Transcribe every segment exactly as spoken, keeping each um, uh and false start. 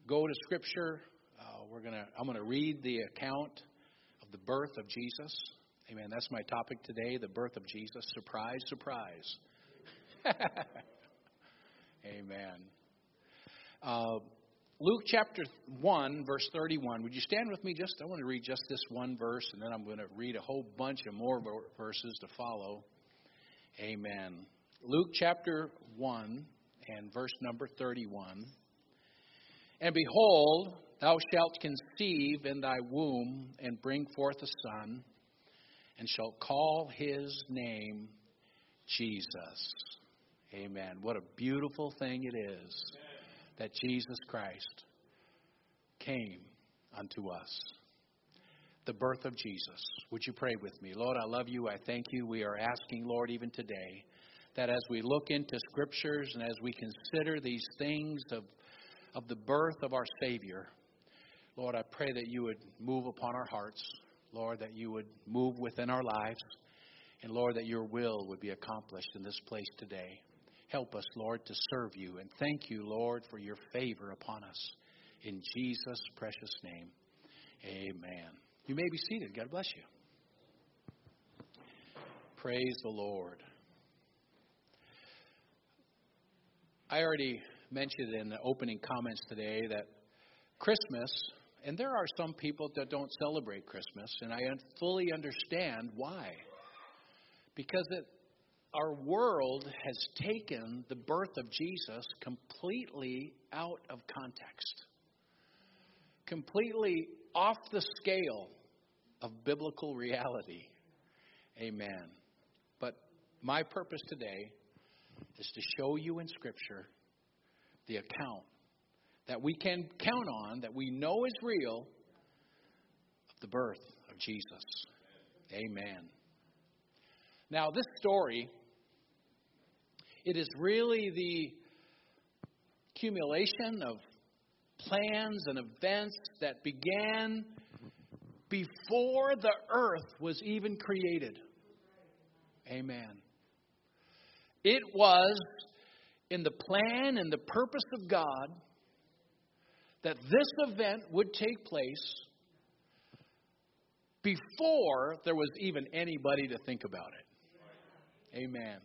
go to Scripture. Uh, we're gonna. I'm gonna read the account of the birth of Jesus. Amen. That's my topic today: the birth of Jesus. Surprise, surprise. Amen. Uh, Luke chapter one, verse thirty-one. Would you stand with me? Just I want to read just this one verse, and then I'm going to read a whole bunch of more verses to follow. Amen. Luke chapter one and verse number thirty-one. And behold, thou shalt conceive in thy womb and bring forth a son, and shalt call his name Jesus. Amen. What a beautiful thing it is that Jesus Christ came unto us. The birth of Jesus. Would you pray with me? Lord, I love you. I thank you. We are asking, Lord, even today, that as we look into Scriptures and as we consider these things of, of the birth of our Savior, Lord, I pray that you would move upon our hearts. Lord, that you would move within our lives. And Lord, that your will would be accomplished in this place today. Help us, Lord, to serve you. And thank you, Lord, for your favor upon us. In Jesus' precious name, amen. You may be seated. God bless you. Praise the Lord. I already mentioned in the opening comments today that Christmas, and there are some people that don't celebrate Christmas, and I fully understand why. Because it Our world has taken the birth of Jesus completely out of context, completely off the scale of biblical reality. Amen. But my purpose today is to show you in Scripture the account that we can count on, that we know is real, of the birth of Jesus. Amen. Now, this story, it is really the accumulation of plans and events that began before the earth was even created. Amen. It was in the plan and the purpose of God that this event would take place before there was even anybody to think about it. Amen.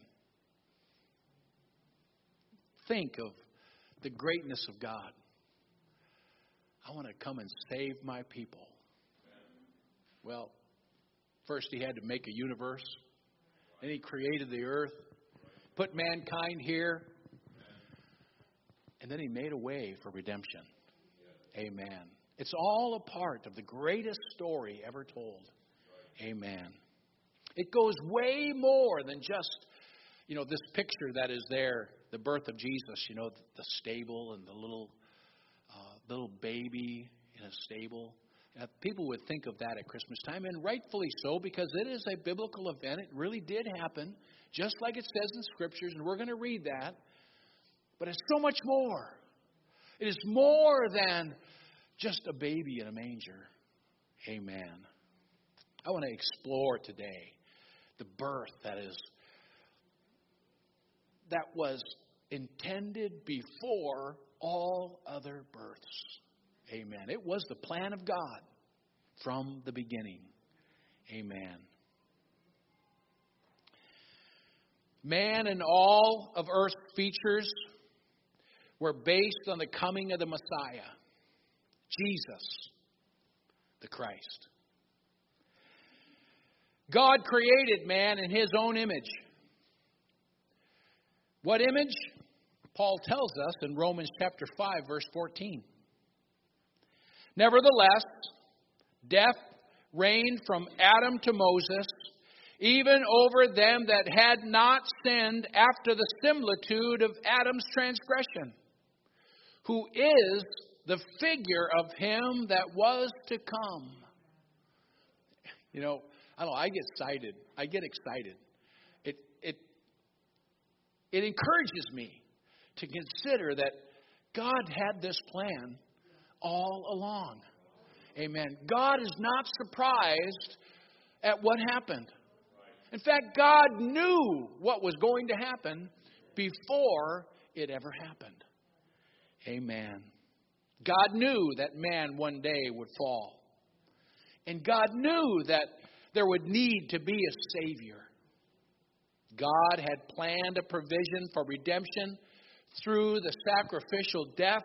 Think of the greatness of God. I want to come and save my people. Well, first he had to make a universe. Then he created the earth, put mankind here, and then he made a way for redemption. Amen. It's all a part of the greatest story ever told. Amen. It goes way more than just, you know, this picture that is there, the birth of Jesus, you know, the stable and the little uh, little baby in a stable. Uh, people would think of that at Christmas time, and rightfully so, because it is a biblical event. It really did happen, just like it says in Scriptures, and we're going to read that. But it's so much more. It is more than just a baby in a manger. Amen. I want to explore today the birth that is that was intended before all other births. Amen. It was the plan of God from the beginning. Amen. Man and all of earth's features were based on the coming of the Messiah, Jesus, the Christ. God created man in his own image. What image? Paul tells us in Romans chapter five, verse fourteen. Nevertheless, death reigned from Adam to Moses, even over them that had not sinned after the similitude of Adam's transgression, who is the figure of him that was to come. You know, I don't know, I get excited. I get excited. It it it encourages me to consider that God had this plan all along. Amen. God is not surprised at what happened. In fact, God knew what was going to happen before it ever happened. Amen. God knew that man one day would fall. And God knew that there would need to be a Savior. God had planned a provision for redemption through the sacrificial death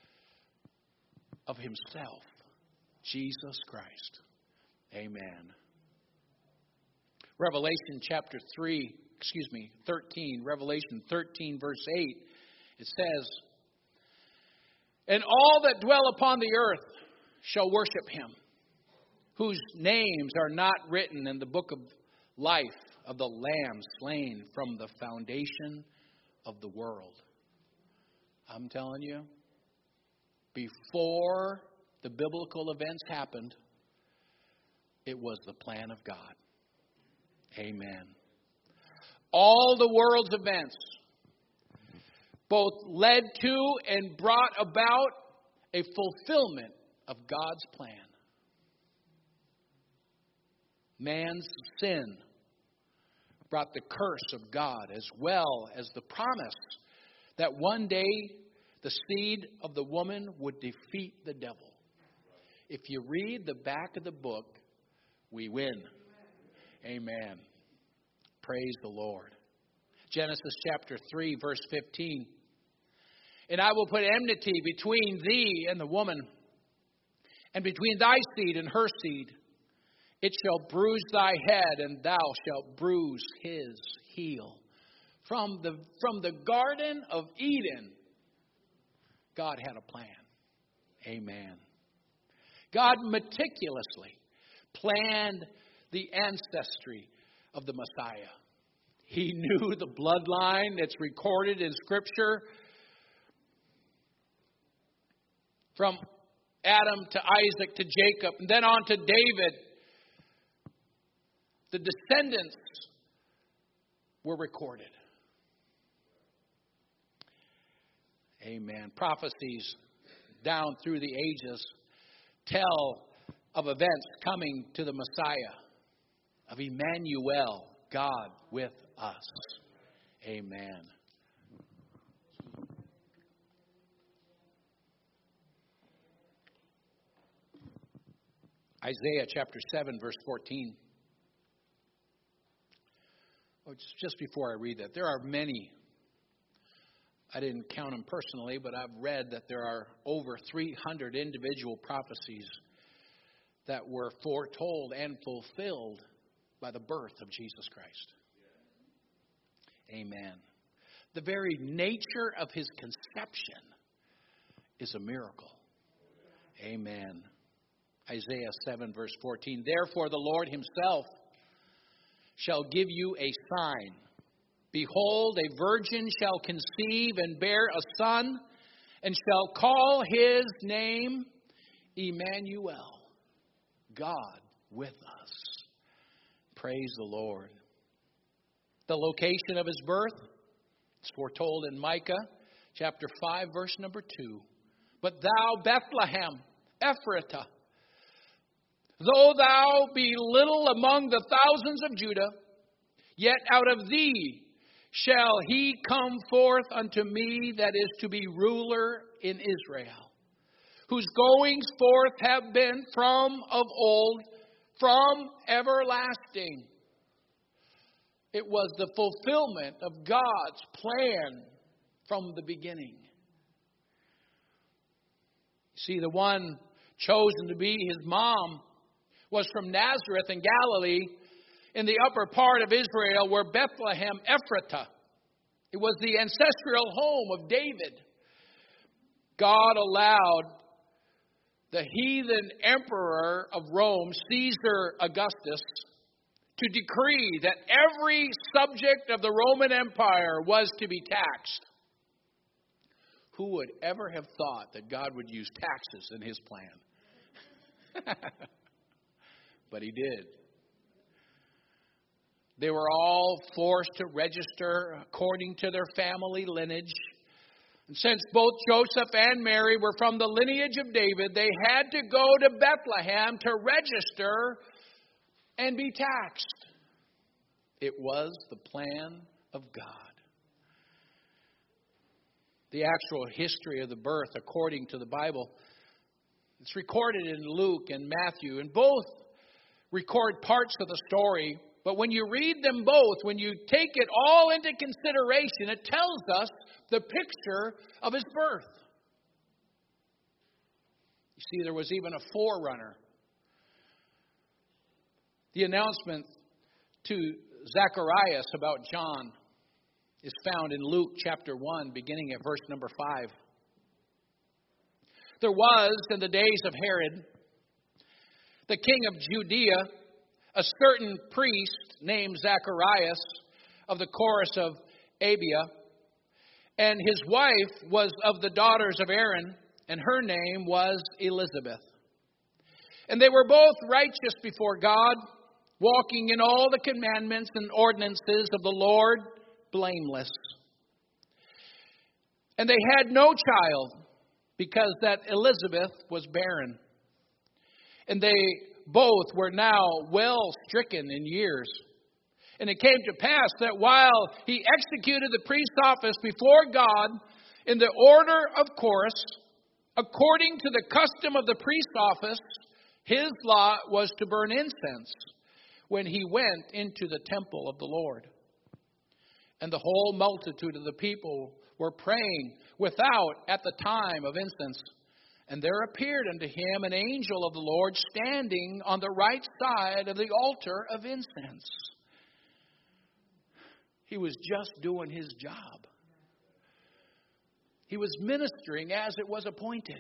of Himself, Jesus Christ. Amen. Revelation chapter three, excuse me, thirteen, Revelation thirteen, verse eight, it says, "And all that dwell upon the earth shall worship Him, whose names are not written in the book of life of the Lamb slain from the foundation of the world." I'm telling you, before the biblical events happened, it was the plan of God. Amen. All the world's events both led to and brought about a fulfillment of God's plan. Man's sin brought the curse of God, as well as the promise that one day the seed of the woman would defeat the devil. If you read the back of the book, we win. Amen. Praise the Lord. Genesis chapter three, verse fifteen. "And I will put enmity between thee and the woman, and between thy seed and her seed. It shall bruise thy head, and thou shalt bruise his heel." From the, from the Garden of Eden, God had a plan. Amen. God meticulously planned the ancestry of the Messiah. He knew the bloodline that's recorded in Scripture from Adam to Isaac to Jacob, and then on to David. The descendants were recorded. Amen. Prophecies down through the ages tell of events coming to the Messiah, of Emmanuel, God with us. Amen. Isaiah chapter seven, verse fourteen. Oh, just before I read that, there are many. I didn't count them personally, but I've read that there are over three hundred individual prophecies that were foretold and fulfilled by the birth of Jesus Christ. Amen. The very nature of His conception is a miracle. Amen. Isaiah seven, verse fourteen. "Therefore the Lord Himself shall give you a sign. Behold, a virgin shall conceive and bear a son, and shall call his name Emmanuel, God with us." Praise the Lord. The location of His birth is foretold in Micah chapter five, verse number two. "But thou, Bethlehem, Ephrathah, though thou be little among the thousands of Judah, yet out of thee shall he come forth unto me that is to be ruler in Israel, whose goings forth have been from of old, from everlasting." It was the fulfillment of God's plan from the beginning. See, the one chosen to be His mom was from Nazareth in Galilee, in the upper part of Israel, where Bethlehem Ephrathah. It was the ancestral home of David. God allowed the heathen emperor of Rome, Caesar Augustus, to decree that every subject of the Roman Empire was to be taxed. Who would ever have thought that God would use taxes in His plan? But He did. They were all forced to register according to their family lineage. And since both Joseph and Mary were from the lineage of David, they had to go to Bethlehem to register and be taxed. It was the plan of God. the actual history of the birth according to the Bible. It's recorded in Luke and Matthew, and both record parts of the story. But when you read them both, when you take it all into consideration, it tells us the picture of his birth. You see, there was even a forerunner. The announcement to Zacharias about John is found in Luke chapter one, beginning at verse number five. There was, in the days of Herod, the king of Judea, a certain priest named Zacharias of the chorus of Abia, and his wife was of the daughters of Aaron, and her name was Elizabeth. And they were both righteous before God, walking in all the commandments and ordinances of the Lord, blameless. And they had no child, because that Elizabeth was barren. And they both were now well stricken in years. And it came to pass that while he executed the priest's office before God in the order of course, according to the custom of the priest's office, his lot was to burn incense when he went into the temple of the Lord. And the whole multitude of the people were praying without at the time of incense. And there appeared unto him an angel of the Lord standing on the right side of the altar of incense. He was just doing his job. He was ministering as it was appointed.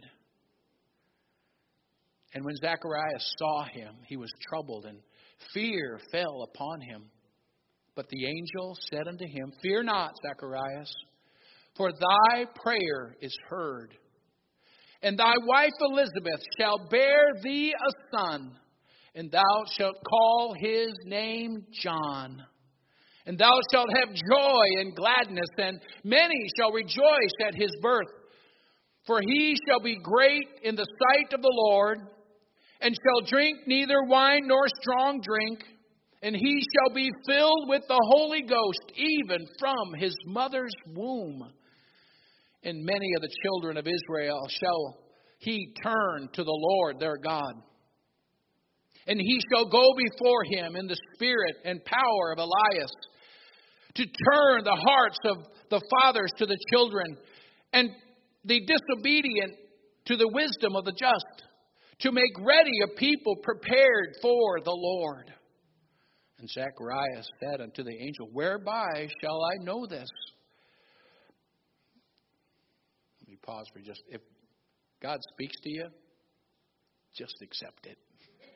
And when Zacharias saw him, he was troubled, and fear fell upon him. But the angel said unto him, Fear not, Zacharias, for thy prayer is heard. And thy wife Elizabeth shall bear thee a son, and thou shalt call his name John. And thou shalt have joy and gladness, and many shall rejoice at his birth. For he shall be great in the sight of the Lord, and shall drink neither wine nor strong drink, and he shall be filled with the Holy Ghost, even from his mother's womb. And many of the children of Israel shall he turn to the Lord their God. And he shall go before him in the spirit and power of Elias, to turn the hearts of the fathers to the children, and the disobedient to the wisdom of the just, to make ready a people prepared for the Lord. And Zacharias said unto the angel, Whereby shall I know this? Let me pause for just, if God speaks to you, just accept it.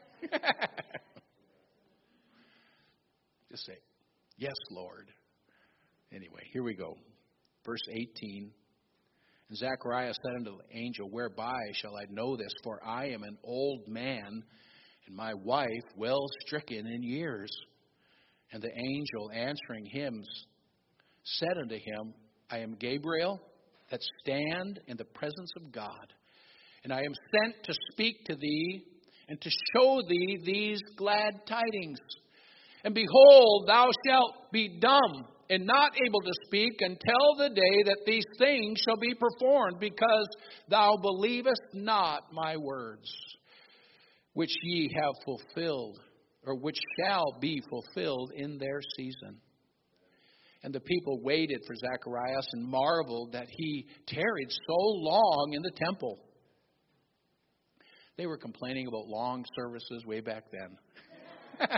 Just say, Yes, Lord. Anyway, here we go. Verse eighteen. And Zacharias said unto the angel, Whereby shall I know this? For I am an old man, and my wife well stricken in years. And the angel answering him said unto him, I am Gabriel, that stand in the presence of God. And I am sent to speak to thee, and to show thee these glad tidings. And behold, thou shalt be dumb, and not able to speak until the day that these things shall be performed, because thou believest not my words, which ye have fulfilled, or which shall be fulfilled in their season. And the people waited for Zacharias and marveled that he tarried so long in the temple. They were complaining about long services way back then.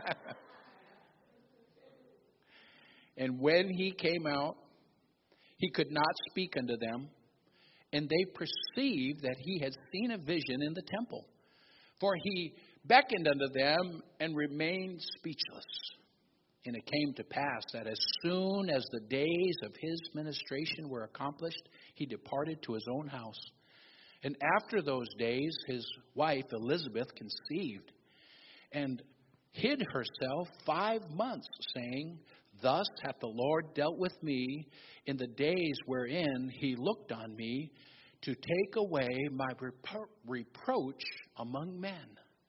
And when he came out, he could not speak unto them, and they perceived that he had seen a vision in the temple. For he beckoned unto them and remained speechless. And it came to pass that as soon as the days of his ministration were accomplished, he departed to his own house. And after those days, his wife Elizabeth conceived, and hid herself five months, saying, Thus hath the Lord dealt with me in the days wherein he looked on me, to take away my repro- reproach among men.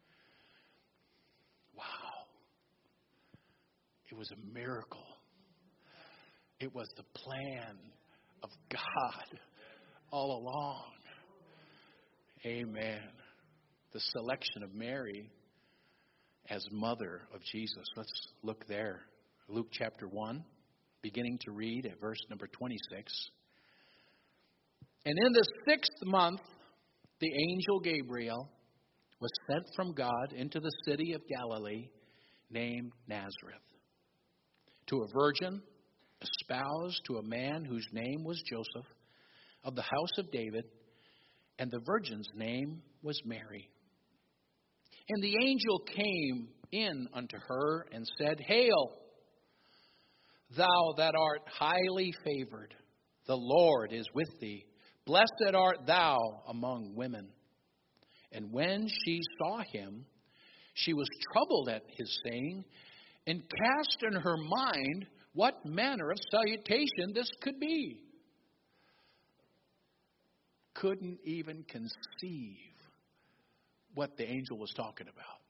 Wow. It was a miracle. It was the plan of God all along. Amen. The selection of Mary as mother of Jesus. Let's look there. Luke chapter one, beginning to read at verse number twenty-six. And in the sixth month, the angel Gabriel was sent from God into the city of Galilee named Nazareth, to a virgin espoused to a man whose name was Joseph, of the house of David, and the virgin's name was Mary. And the angel came in unto her and said, Hail, thou that art highly favored, the Lord is with thee. Blessed art thou among women. And when she saw him, she was troubled at his saying, and cast in her mind what manner of salutation this could be. Couldn't even conceive what the angel was talking about.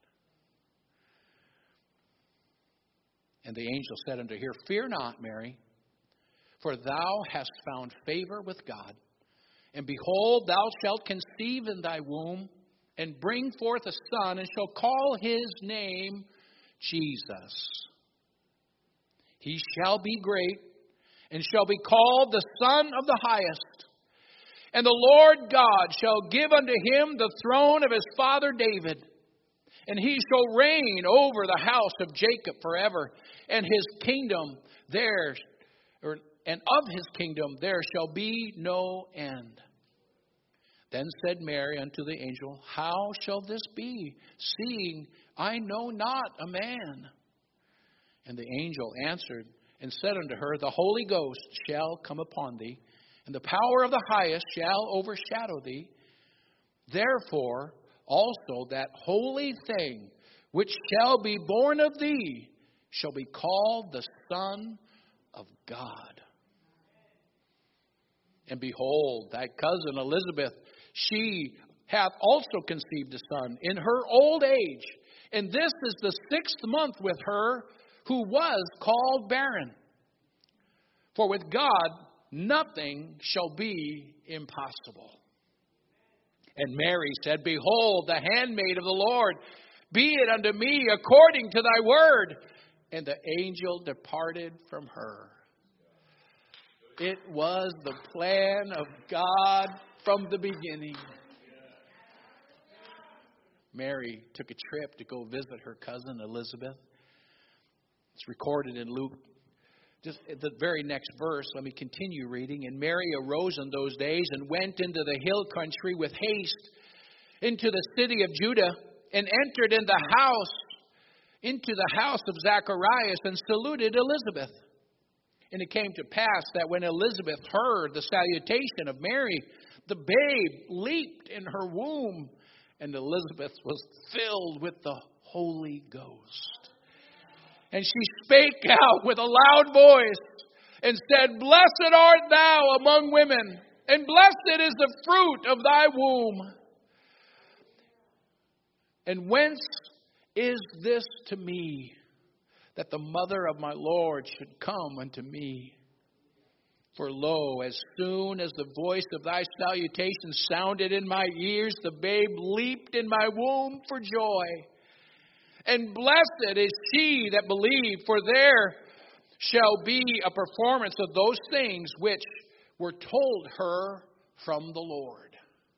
And the angel said unto her, Fear not, Mary, for thou hast found favor with God. And behold, thou shalt conceive in thy womb, and bring forth a son, and shall call his name Jesus. He shall be great, and shall be called the Son of the Highest. And the Lord God shall give unto him the throne of his father David. And he shall reign over the house of Jacob forever. And his kingdom there, or, and of his kingdom there shall be no end. Then said Mary unto the angel, How shall this be, seeing I know not a man? And the angel answered and said unto her, The Holy Ghost shall come upon thee, and the power of the highest shall overshadow thee. Therefore also that holy thing which shall be born of thee shall be called the Son of God. And behold, thy cousin Elizabeth, she hath also conceived a son in her old age. And this is the sixth month with her who was called barren. For with God nothing shall be impossible. And Mary said, Behold, the handmaid of the Lord, be it unto me according to thy word. And the angel departed from her. It was the plan of God from the beginning. Mary took a trip to go visit her cousin Elizabeth. It's recorded in Luke. Just at the very next verse, let me continue reading. And Mary arose in those days and went into the hill country with haste into the city of Judah, and entered in the house, into the house of Zacharias, and saluted Elizabeth. And it came to pass that when Elizabeth heard the salutation of Mary, the babe leaped in her womb, and Elizabeth was filled with the Holy Ghost. And she spake out with a loud voice and said, Blessed art thou among women, and blessed is the fruit of thy womb. And whence is this to me, that the mother of my Lord should come unto me? For lo, as soon as the voice of thy salutation sounded in my ears, the babe leaped in my womb for joy. And blessed is she that believed, for there shall be a performance of those things which were told her from the Lord.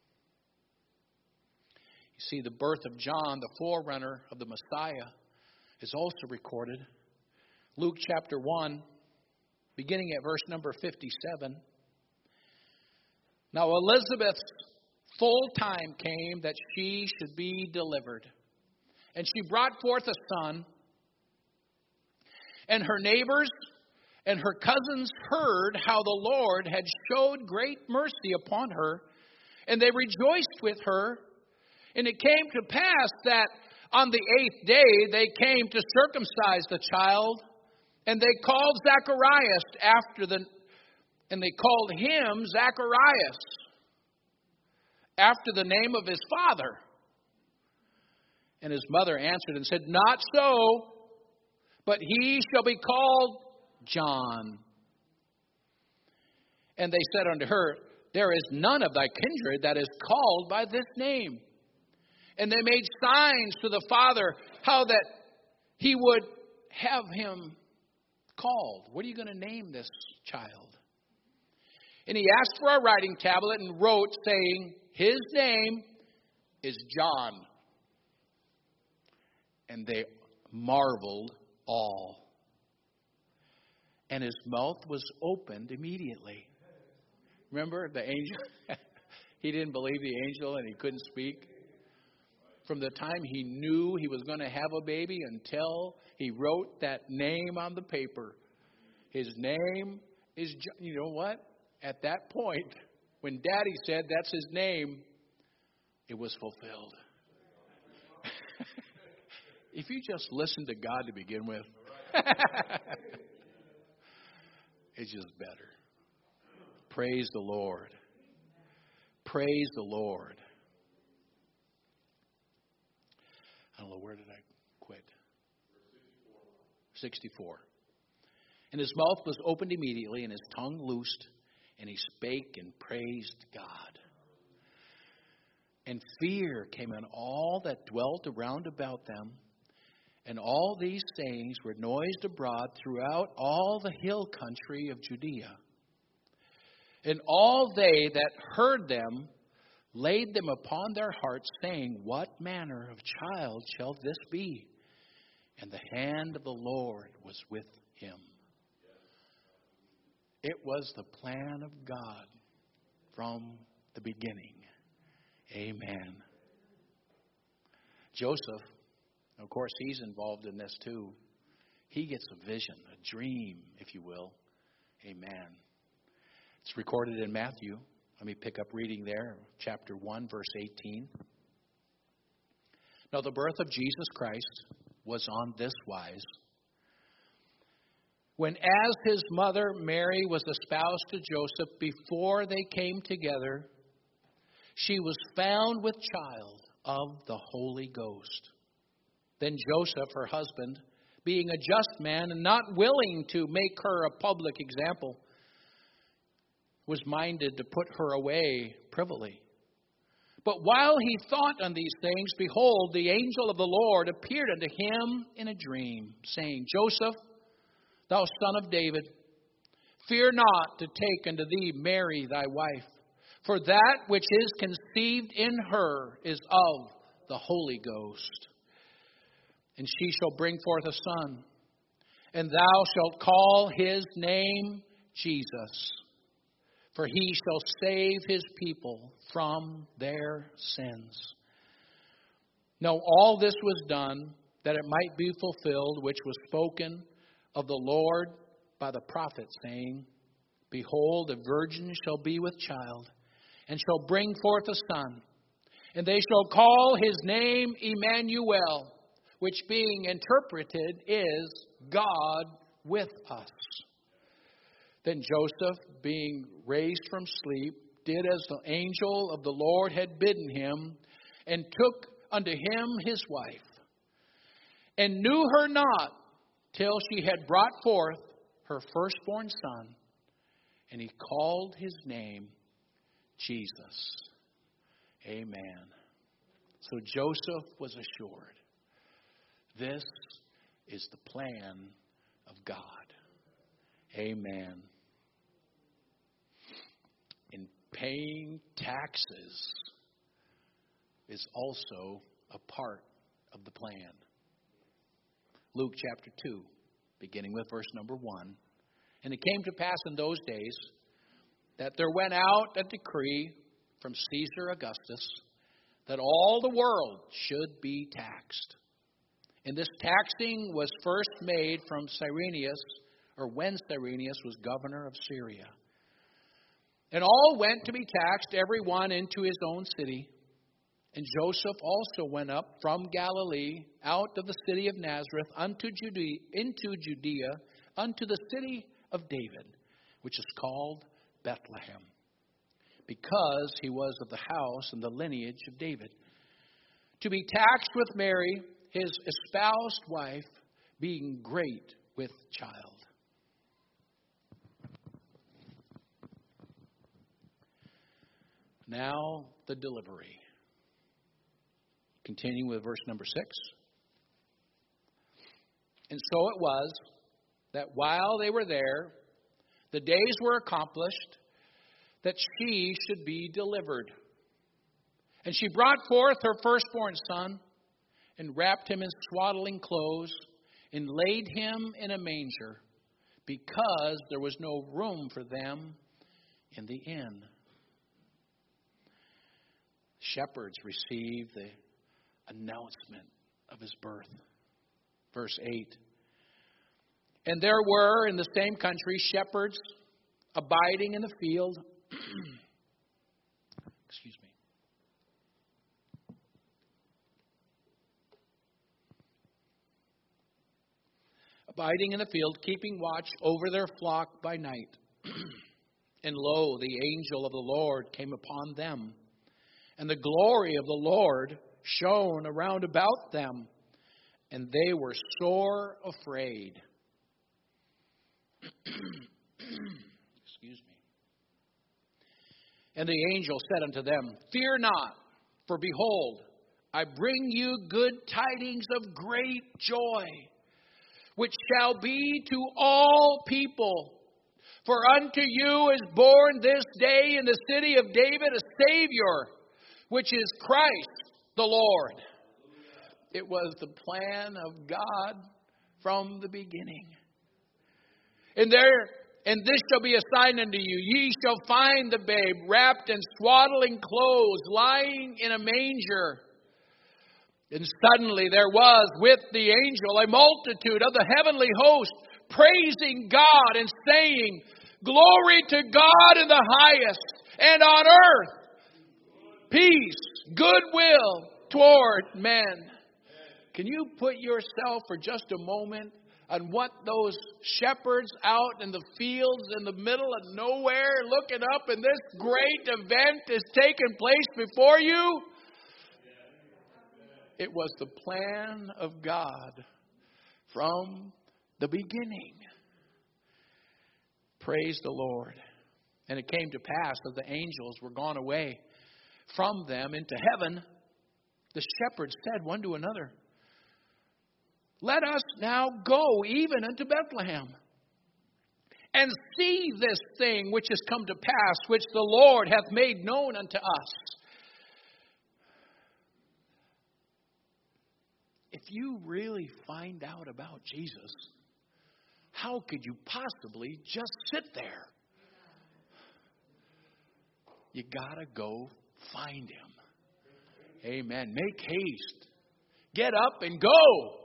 You see, the birth of John, the forerunner of the Messiah, is also recorded. Luke chapter one, beginning at verse number fifty-seven. Now Elizabeth's full time came that she should be delivered. And she brought forth a son. And her neighbors and her cousins heard how the Lord had showed great mercy upon her. And they rejoiced with her. And it came to pass that on the eighth day they came to circumcise the child. And they called Zacharias after the, and they called him Zacharias after the name of his father. And his mother answered and said, Not so, but he shall be called John. And they said unto her, there is none of thy kindred that is called by this name. And they made signs to the father how that he would have him called. What are you going to name this child? And he asked for a writing tablet and wrote, saying, his name is John. And they marveled all. And his mouth was opened immediately. Remember the angel? He didn't believe the angel and he couldn't speak. From the time he knew he was going to have a baby until he wrote that name on the paper. His name is John. You know what? At that point, when Daddy said that's his name, it was fulfilled. If you just listen to God to begin with, it's just better. Praise the Lord. Praise the Lord. I don't know, where did I quit? sixty-four. And his mouth was opened immediately, and his tongue loosed, and he spake and praised God. And fear came on all that dwelt around about them. And all these sayings were noised abroad throughout all the hill country of Judea. And all they that heard them laid them upon their hearts, saying, what manner of child shall this be? And the hand of the Lord was with him. It was the plan of God from the beginning. Amen. Joseph, of course, he's involved in this too. He gets a vision, a dream, if you will. Amen. It's recorded in Matthew. Let me pick up reading there, chapter one, verse eighteen. Now the birth of Jesus Christ was on this wise. When as his mother Mary was espoused to Joseph, before they came together, she was found with child of the Holy Ghost. Then Joseph, her husband, being a just man and not willing to make her a public example, was minded to put her away privily. But while he thought on these things, behold, the angel of the Lord appeared unto him in a dream, saying, Joseph, thou son of David, fear not to take unto thee Mary thy wife, for that which is conceived in her is of the Holy Ghost. And she shall bring forth a son, and thou shalt call his name Jesus, for he shall save his people from their sins. Now all this was done that it might be fulfilled, which was spoken of the Lord by the prophet, saying, behold, a virgin shall be with child, and shall bring forth a son, and they shall call his name Emmanuel, which being interpreted is God with us. Then Joseph, being raised from sleep, did as the angel of the Lord had bidden him, and took unto him his wife, and knew her not till she had brought forth her firstborn son, and he called his name Jesus. Amen. So Joseph was assured, this is the plan of God. Amen. And paying taxes is also a part of the plan. Luke chapter two, beginning with verse number one. And it came to pass in those days that there went out a decree from Caesar Augustus that all the world should be taxed. And this taxing was first made from Cyrenius, or when Cyrenius was governor of Syria. And all went to be taxed, every one into his own city. And Joseph also went up from Galilee, out of the city of Nazareth, unto Judea, into Judea, unto the city of David, which is called Bethlehem, because he was of the house and the lineage of David, to be taxed with Mary, his espoused wife, being great with child. Now the delivery. Continuing with verse number six. And so it was that while they were there, the days were accomplished that she should be delivered. And she brought forth her firstborn son and wrapped him in swaddling clothes and laid him in a manger because there was no room for them in the inn. Shepherds received the announcement of his birth. Verse eight. And there were in the same country shepherds abiding in the field. Excuse me. Abiding in the field, keeping watch over their flock by night. And lo, the angel of the Lord came upon them, and the glory of the Lord shone around about them, and they were sore afraid. Excuse me. And the angel said unto them, Fear not, for behold, I bring you good tidings of great joy, which shall be to all people. For unto you is born this day in the city of David a Savior, which is Christ the Lord. It was the plan of God from the beginning. And there, and this shall be a sign unto you. Ye shall find the babe wrapped in swaddling clothes, lying in a manger. And suddenly there was with the angel a multitude of the heavenly host, praising God and saying, Glory to God in the highest, and on earth peace, goodwill toward men. Can you put yourself for just a moment on what those shepherds out in the fields in the middle of nowhere looking up, and this great event is taking place before you? It was the plan of God from the beginning. Praise the Lord. And it came to pass that the angels were gone away from them into heaven. The shepherds said one to another, Let us now go even unto Bethlehem, and see this thing which is come to pass, which the Lord hath made known unto us. If you really find out about Jesus, how could you possibly just sit there? You gotta go find him. Amen. Make haste. Get up and go.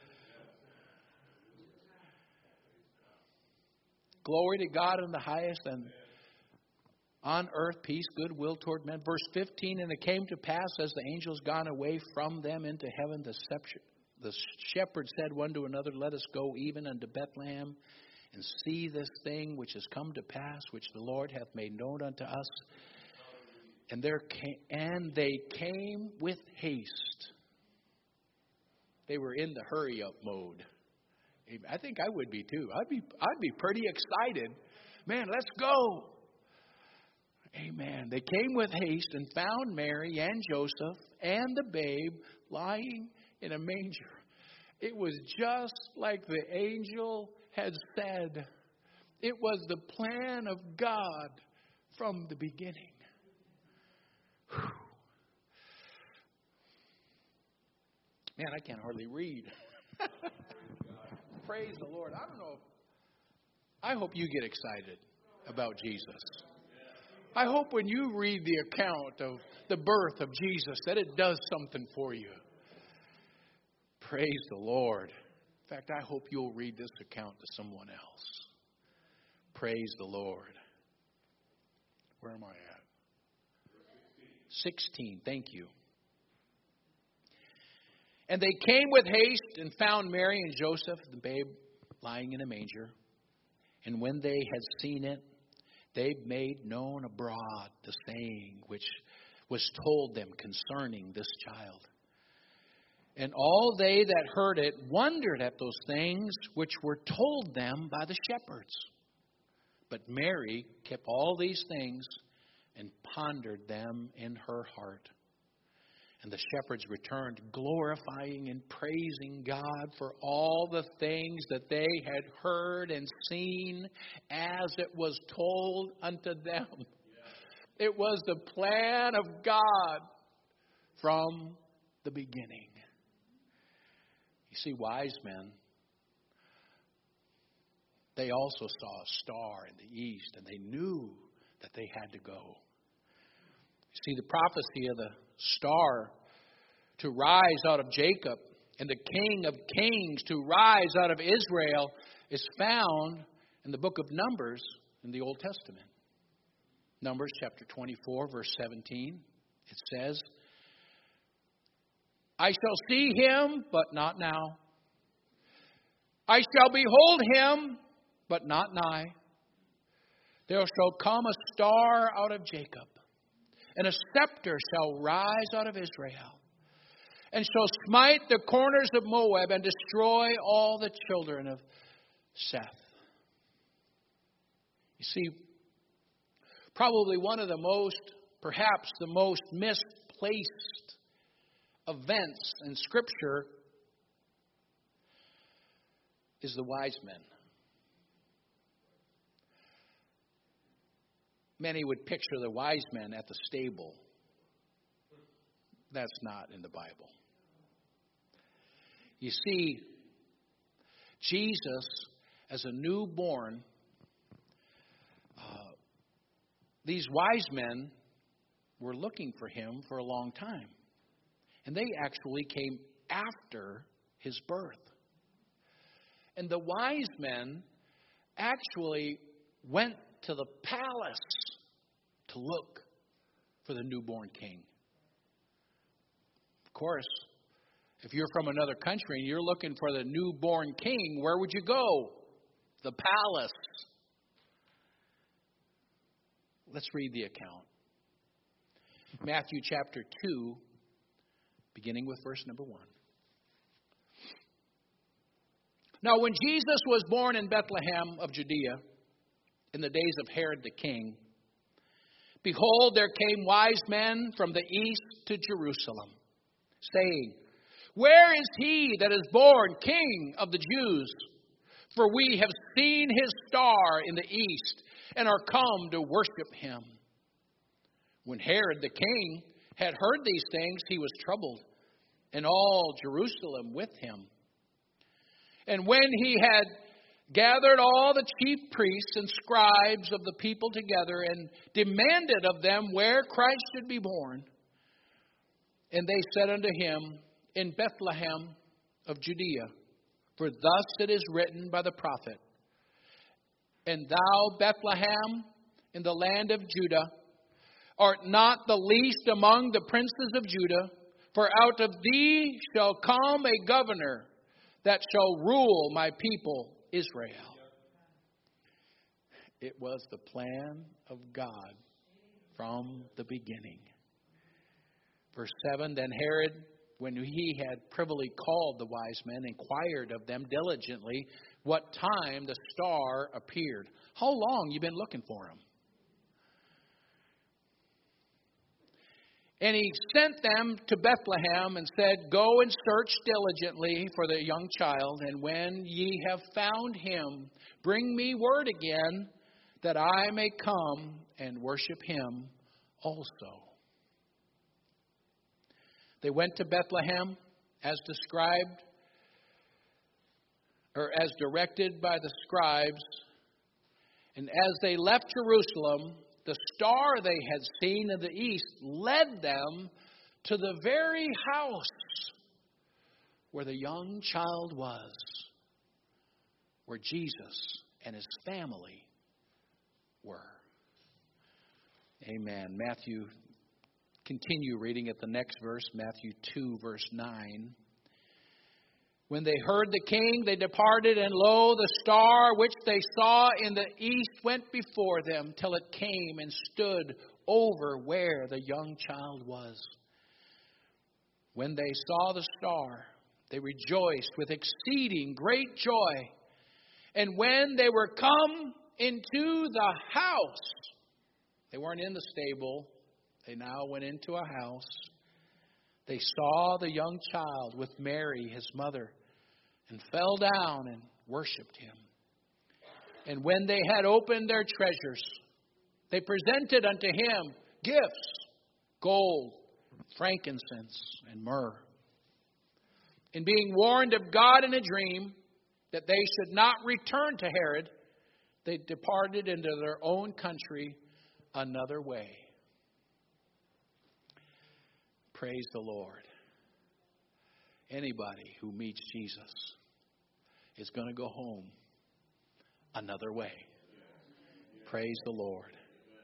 Glory to God in the highest, and on earth peace, goodwill toward men. Verse fifteen, and it came to pass as the angels gone away from them into heaven, the the shepherds said one to another, Let us go even unto Bethlehem, and see this thing which has come to pass, which the Lord hath made known unto us. And there came, and they came with haste. They were in the hurry up mode. I think I would be too. I'd be I'd be pretty excited. Man, let's go. Amen. They came with haste and found Mary and Joseph and the babe lying in a manger. It was just like the angel had said. It was the plan of God from the beginning. Whew. Man, I can't hardly read. Praise the Lord. I don't know. I hope you get excited about Jesus. I hope when you read the account of the birth of Jesus that it does something for you. Praise the Lord. In fact, I hope you'll read this account to someone else. Praise the Lord. Where am I at? sixteen. Thank you. And they came with haste and found Mary and Joseph, the babe, lying in a manger. And when they had seen it, they made known abroad the saying which was told them concerning this child. And all they that heard it wondered at those things which were told them by the shepherds. But Mary kept all these things and pondered them in her heart. And the shepherds returned, glorifying and praising God for all the things that they had heard and seen as it was told unto them. Yeah. It was the plan of God from the beginning. You see, wise men, they also saw a star in the east, and they knew that they had to go. You see, the prophecy of the star to rise out of Jacob and the King of Kings to rise out of Israel is found in the book of Numbers in the Old Testament. Numbers chapter twenty-four, verse seventeen. It says, I shall see him, but not now. I shall behold him, but not nigh. There shall come a star out of Jacob, and a scepter shall rise out of Israel, and shall smite the corners of Moab, and destroy all the children of Seth. You see, probably one of the most, perhaps the most misplaced events in Scripture is the wise men. Many would picture the wise men at the stable. That's not in the Bible. You see, Jesus, as a newborn, uh, these wise men were looking for him for a long time. And they actually came after his birth. And the wise men actually went to the palace to look for the newborn king. Of course, if you're from another country and you're looking for the newborn king, where would you go? The palace. Let's read the account. Matthew chapter two, beginning with verse number one. Now, when Jesus was born in Bethlehem of Judea, in the days of Herod the king, behold, there came wise men from the east to Jerusalem, saying, Where is he that is born King of the Jews? For we have seen his star in the east, and are come to worship him. When Herod the king had heard these things, he was troubled, and all Jerusalem with him. And when he had gathered all the chief priests and scribes of the people together, and demanded of them where Christ should be born, and they said unto him, In Bethlehem of Judea, for thus it is written by the prophet, And thou, Bethlehem, in the land of Judah, art not the least among the princes of Judah, for out of thee shall come a governor that shall rule my people Israel. It was the plan of God from the beginning. Verse seven, Then Herod, when he had privily called the wise men, inquired of them diligently what time the star appeared. How long you been looking for him? And he sent them to Bethlehem and said, Go and search diligently for the young child, and when ye have found him, bring me word again, that I may come and worship him also. They went to Bethlehem as described, or as directed by the scribes, and as they left Jerusalem, the star they had seen in the east led them to the very house where the young child was, where Jesus and his family were. Amen. Matthew, continue reading at the next verse, Matthew two, verse nine. When they heard the king, they departed, and lo, the star which they saw in the east went before them till it came and stood over where the young child was. When they saw the star, they rejoiced with exceeding great joy. And when they were come into the house, They weren't in the stable. They now went into a house. They saw the young child with Mary, his mother, and fell down and worshipped him. And when they had opened their treasures, they presented unto him gifts, gold, frankincense, and myrrh. And being warned of God in a dream that they should not return to Herod, they departed into their own country another way. Praise the Lord. Anybody who meets Jesus is going to go home another way. Praise the Lord.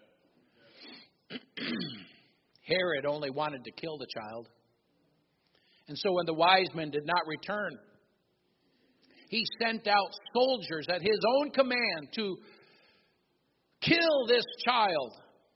Herod only wanted to kill the child. And so when the wise men did not return, he sent out soldiers at his own command to kill this child.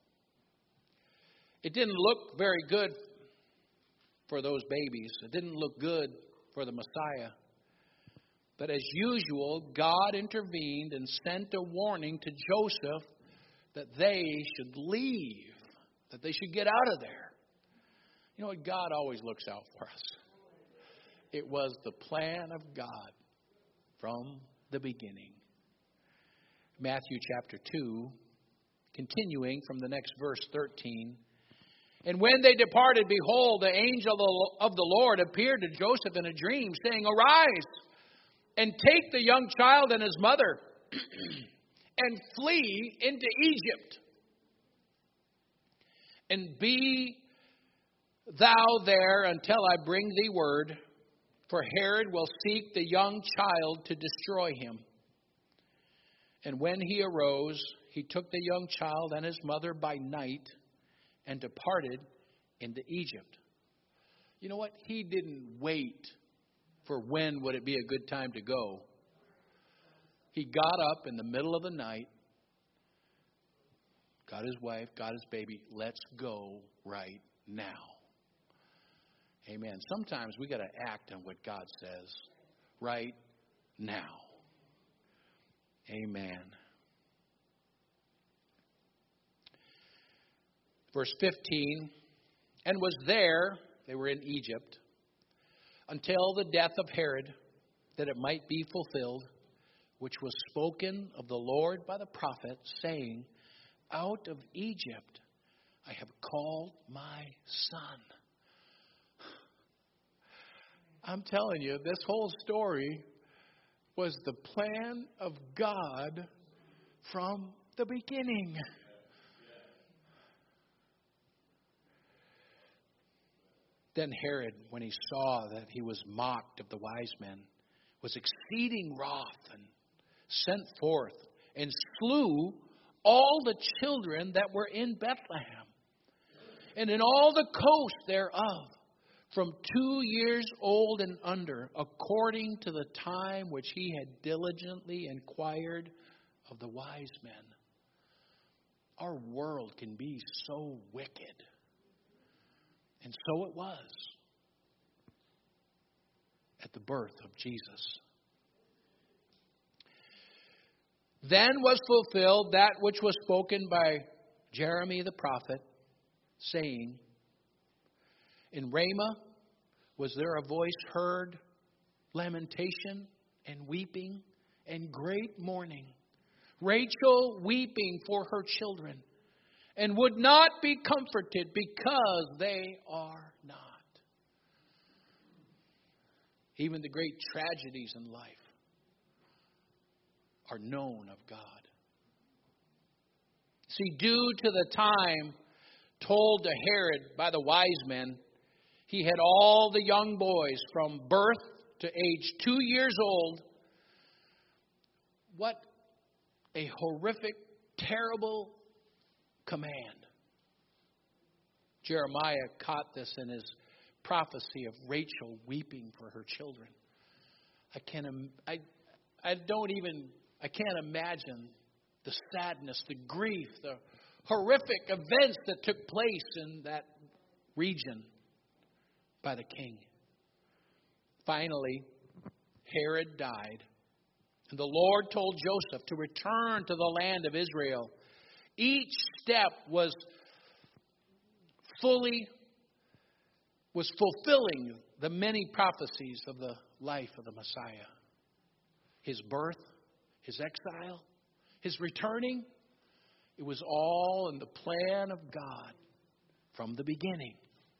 It didn't look very good for those babies. It didn't look good for the Messiah. But as usual, God intervened and sent a warning to Joseph that they should leave, that they should get out of there. You know what? God always looks out for us. It was the plan of God from the beginning. Matthew chapter two, continuing from the next verse thirteen. And when they departed, behold, the angel of the Lord appeared to Joseph in a dream, saying, Arise, and take the young child and his mother, and flee into Egypt. And be thou there until I bring thee word, for Herod will seek the young child to destroy him. And when he arose, he took the young child and his mother by night and departed into Egypt. You know what? He didn't wait for when would it be a good time to go. He got up in the middle of the night, got his wife, got his baby. Let's go right now. Amen. Sometimes we got to act on what God says right now. Amen. Verse fifteen, and was there, they were in Egypt, until the death of Herod, that it might be fulfilled, which was spoken of the Lord by the prophet, saying, Out of Egypt I have called my son. I'm telling you, this whole story was the plan of God from the beginning. Then Herod, when he saw that he was mocked of the wise men, was exceeding wroth and sent forth and slew all the children that were in Bethlehem and in all the coast thereof, from two years old and under, according to the time which he had diligently inquired of the wise men. Our world can be so wicked. And so it was at the birth of Jesus. Then was fulfilled that which was spoken by Jeremy the prophet, saying, In Ramah was there a voice heard, lamentation and weeping and great mourning, Rachel weeping for her children, and would not be comforted because they are not. Even the great tragedies in life are known of God. See, due to the time told to Herod by the wise men, he had all the young boys from birth to age two years old. What a horrific, terrible command. Jeremiah caught this in his prophecy of Rachel weeping for her children. I can't. I. I don't even. I can't imagine the sadness, the grief, the horrific events that took place in that region by the king. Finally, Herod died, and the Lord told Joseph to return to the land of Israel, Each step was fully, was fulfilling the many prophecies of the life of the Messiah. His birth, His exile, His returning. It was all in the plan of God from the beginning.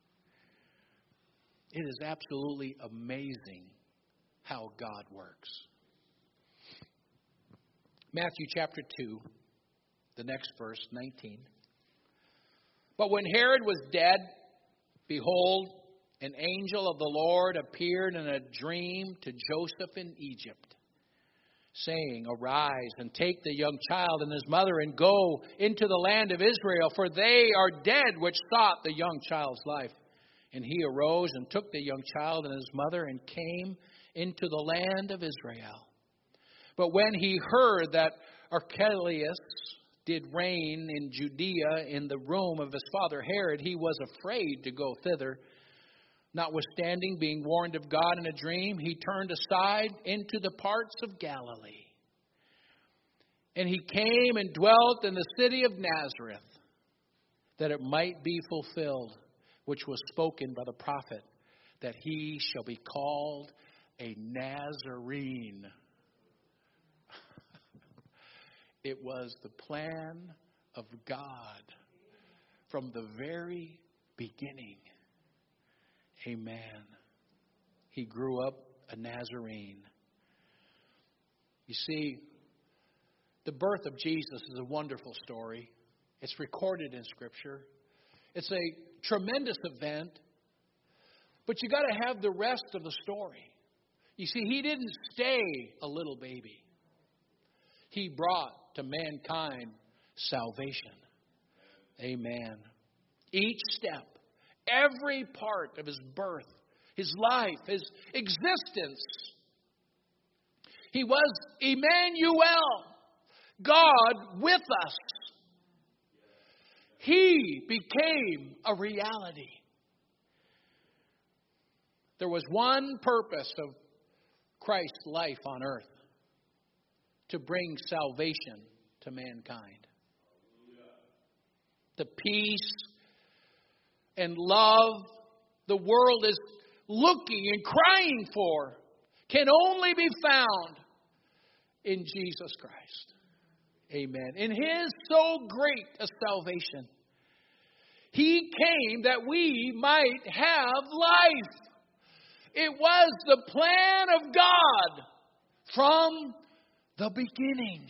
It is absolutely amazing how God works. Matthew chapter two, the next verse, nineteen. But when Herod was dead, behold, an angel of the Lord appeared in a dream to Joseph in Egypt, saying, Arise and take the young child and his mother and go into the land of Israel, for they are dead which sought the young child's life. And he arose and took the young child and his mother and came into the land of Israel. But when he heard that Archelaus did reign in Judea in the room of his father Herod, he was afraid to go thither. Notwithstanding, being warned of God in a dream, he turned aside into the parts of Galilee. And he came and dwelt in the city of Nazareth, that it might be fulfilled, which was spoken by the prophet, that he shall be called a Nazarene. It was the plan of God from the very beginning. Amen. He grew up a Nazarene. You see, the birth of Jesus is a wonderful story. It's recorded in Scripture. It's a tremendous event. But you got to have the rest of the story. You see, he didn't stay a little baby. He brought to mankind salvation. Amen. Each step, every part of his birth, his life, his existence. He was Emmanuel, God with us. He became a reality. There was one purpose of Christ's life on earth: to bring salvation to mankind. The peace and love the world is looking and crying for can only be found in Jesus Christ. Amen. In His so great a salvation, He came that we might have life. It was the plan of God from the beginning.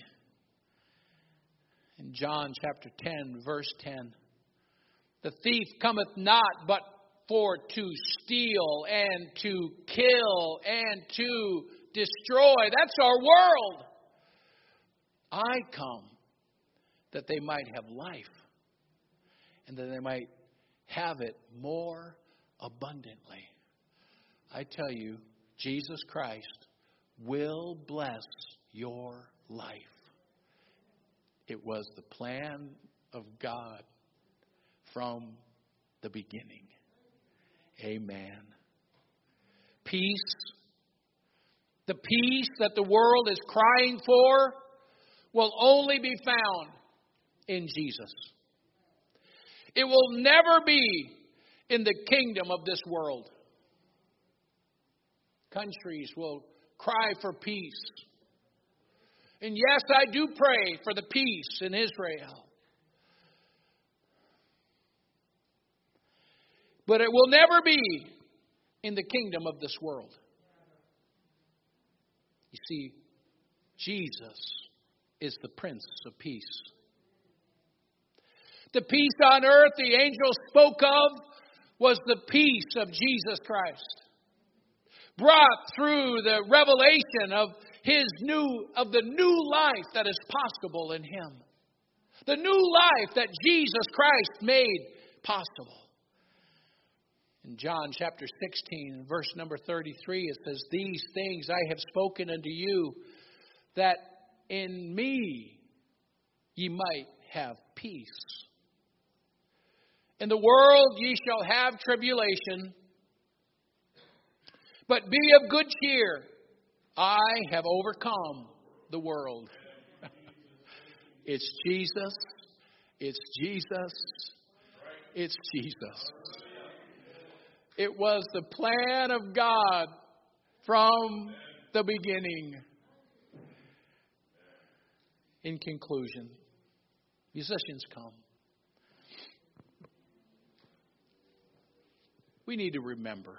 In John chapter ten, verse ten, the thief cometh not but for to steal and to kill and to destroy. That's our world. I come that they might have life and that they might have it more abundantly. I tell you, Jesus Christ will bless your life. It was the plan of God from the beginning. Amen. Peace. The peace that the world is crying for will only be found in Jesus. It will never be in the kingdom of this world. Countries will cry for peace. And yes, I do pray for the peace in Israel. But it will never be in the kingdom of this world. You see, Jesus is the Prince of Peace. The peace on earth the angel spoke of was the peace of Jesus Christ, brought through the revelation of his new of the new life that is possible in Him. The new life that Jesus Christ made possible. In John chapter sixteen, verse number thirty-three, it says, These things I have spoken unto you, that in me ye might have peace. In the world ye shall have tribulation, but be of good cheer. I have overcome the world. It's Jesus It's Jesus. It's Jesus. It was the plan of God from the beginning. In conclusion, musicians come. We need to remember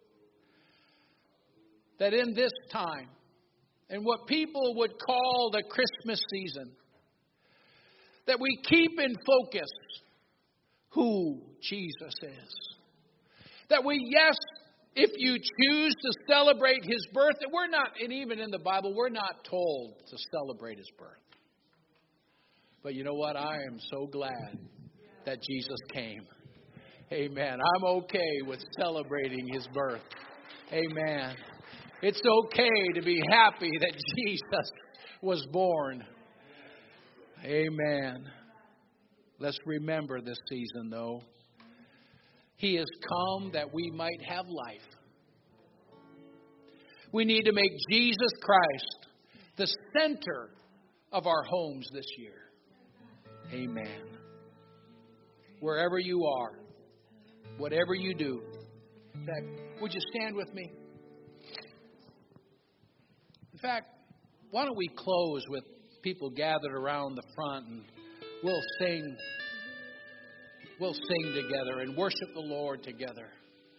that in this time, and what people would call the Christmas season, that we keep in focus who Jesus is. That we, yes, if you choose to celebrate His birth, that we're not, and even in the Bible, we're not told to celebrate His birth. But you know what? I am so glad that Jesus came. Amen. I'm okay with celebrating His birth. Amen. It's okay to be happy that Jesus was born. Amen. Let's remember this season, though. He has come that we might have life. We need to make Jesus Christ the center of our homes this year. Amen. Wherever you are, whatever you do. In fact, would you stand with me? In fact, why don't we close with people gathered around the front, and we'll sing, we'll sing together and worship the Lord together.